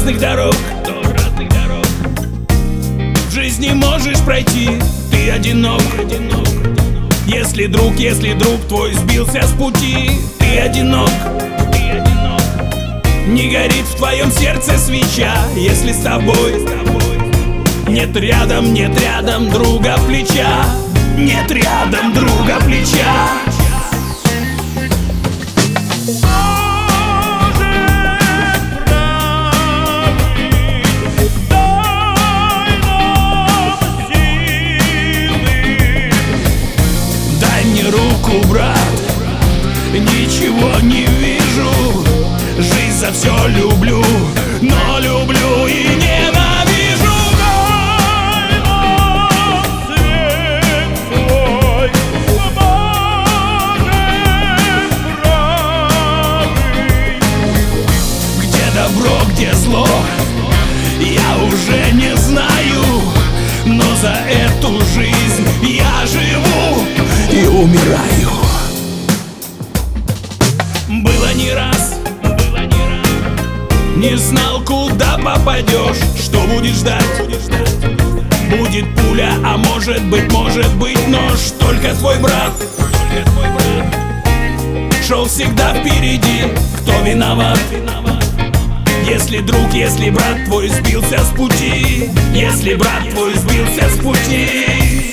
разных дорог, в жизни можешь пройти, ты одинок. Если друг твой сбился с пути, ты одинок. Не горит в твоем сердце свеча, если с тобой нет рядом друга плеча. Нет рядом друга плеча. Руку, брат, ничего не вижу. Жизнь за все люблю, но люблю и ненавижу. Дай нам свет свой, Боже правый. Где добро, где зло, я уже не знаю, но за эту жизнь я живу и умираю. Было не раз, не знал, куда попадешь, что будешь ждать. Будет пуля, а может быть нож. Только твой брат шел всегда впереди. Кто виноват? Если друг, если брат твой сбился с пути. Если брат твой сбился с пути.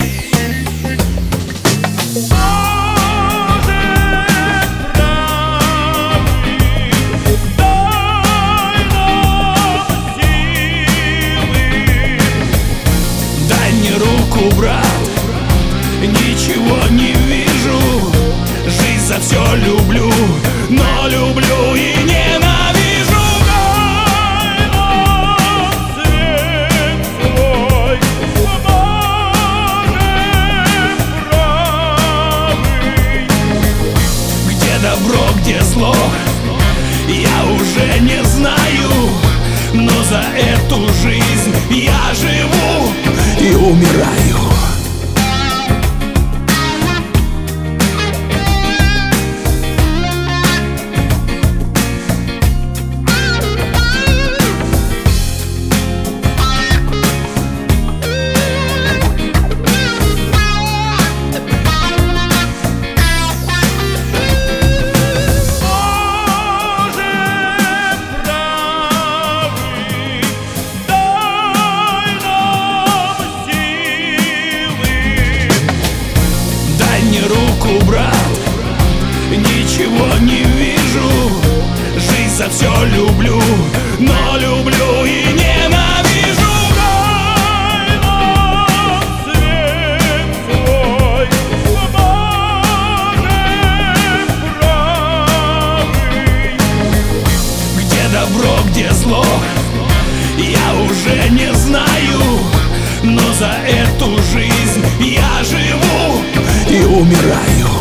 Брат, ничего не вижу. Жизнь за все люблю, но люблю и ненавижу. Дай нам свет свой, Боже правый. Где добро, где зло, я уже не знаю, но за эту жизнь я живу и умираю. Руку, брат, ничего не вижу. Жизнь за все люблю, но люблю и ненавижу. Дай нам свет свой, Боже правый. Где добро, где зло, я уже не знаю, но за эту жизнь я живу и умираю.